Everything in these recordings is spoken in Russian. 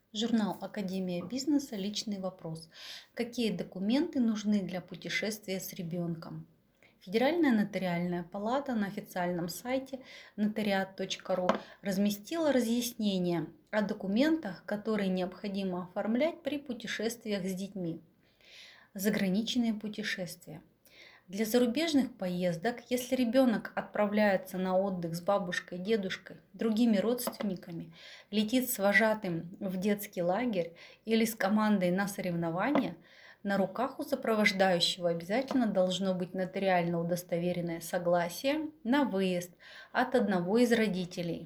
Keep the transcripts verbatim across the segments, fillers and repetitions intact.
Журнал Академия бизнеса. Личный вопрос. Какие документы нужны для путешествия с ребенком? Федеральная нотариальная палата на официальном сайте нотариат точка ру разместила разъяснение о документах, которые необходимо оформлять при путешествиях с детьми. Заграничные путешествия. Для зарубежных поездок, если ребенок отправляется на отдых с бабушкой, дедушкой, другими родственниками, летит с вожатым в детский лагерь или с командой на соревнования, на руках у сопровождающего обязательно должно быть нотариально удостоверенное согласие на выезд от одного из родителей.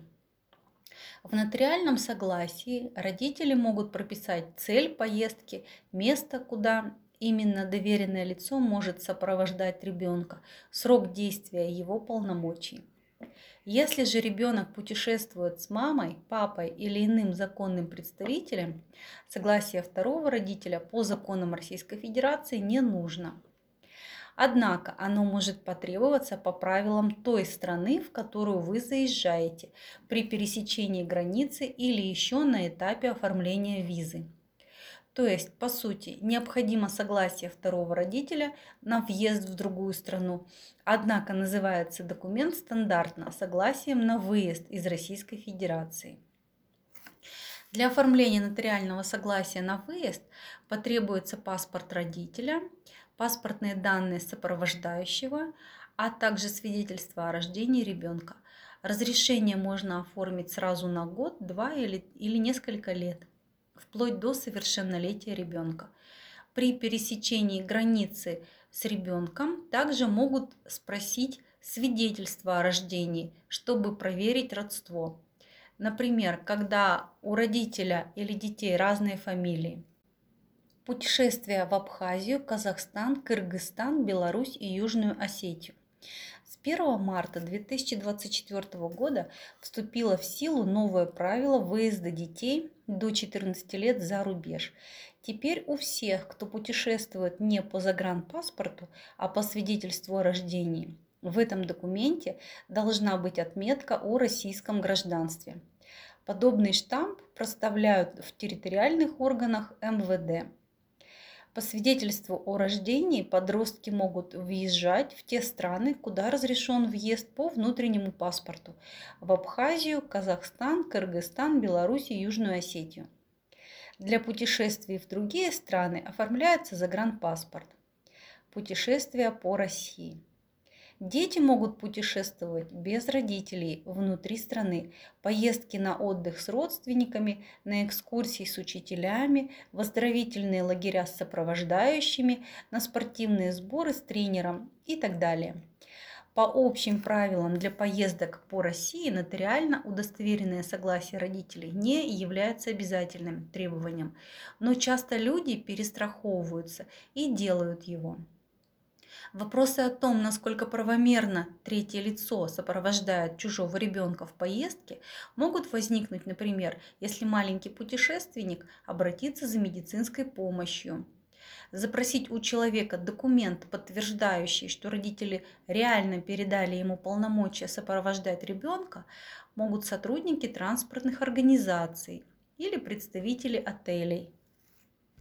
В нотариальном согласии родители могут прописать цель поездки, место, куда именно доверенное лицо может сопровождать ребенка, срок действия его полномочий. Если же ребенок путешествует с мамой, папой или иным законным представителем, согласие второго родителя по законам Российской Федерации не нужно. Однако оно может потребоваться по правилам той страны, в которую вы заезжаете, при пересечении границы или еще на этапе оформления визы. То есть, по сути, необходимо согласие второго родителя на въезд в другую страну, однако называется документ стандартно согласием на выезд из Российской Федерации. Для оформления нотариального согласия на выезд потребуется паспорт родителя, паспортные данные сопровождающего, а также свидетельство о рождении ребенка. Разрешение можно оформить сразу на год, два или, или несколько лет, вплоть до совершеннолетия ребенка. При пересечении границы с ребенком также могут спросить свидетельство о рождении, чтобы проверить родство. Например, когда у родителя или детей разные фамилии. Путешествия в Абхазию, Казахстан, Кыргызстан, Беларусь и Южную Осетию. С первого марта две тысячи двадцать четвёртого года вступило в силу новое правило выезда детей до четырнадцати лет за рубеж. Теперь у всех, кто путешествует не по загранпаспорту, а по свидетельству о рождении, в этом документе должна быть отметка о российском гражданстве. Подобный штамп проставляют в территориальных органах эм вэ дэ. По свидетельству о рождении подростки могут въезжать в те страны, куда разрешен въезд по внутреннему паспорту – в Абхазию, Казахстан, Кыргызстан, Беларусь и Южную Осетию. Для путешествий в другие страны оформляется загранпаспорт. Путешествия по России. Дети могут путешествовать без родителей внутри страны, поездки на отдых с родственниками, на экскурсии с учителями, в оздоровительные лагеря с сопровождающими, на спортивные сборы с тренером и так далее. По общим правилам для поездок по России нотариально удостоверенное согласие родителей не является обязательным требованием, но часто люди перестраховываются и делают его. Вопросы о том, насколько правомерно третье лицо сопровождает чужого ребенка в поездке, могут возникнуть, например, если маленький путешественник обратится за медицинской помощью. Запросить у человека документ, подтверждающий, что родители реально передали ему полномочия сопровождать ребенка, могут сотрудники транспортных организаций или представители отелей.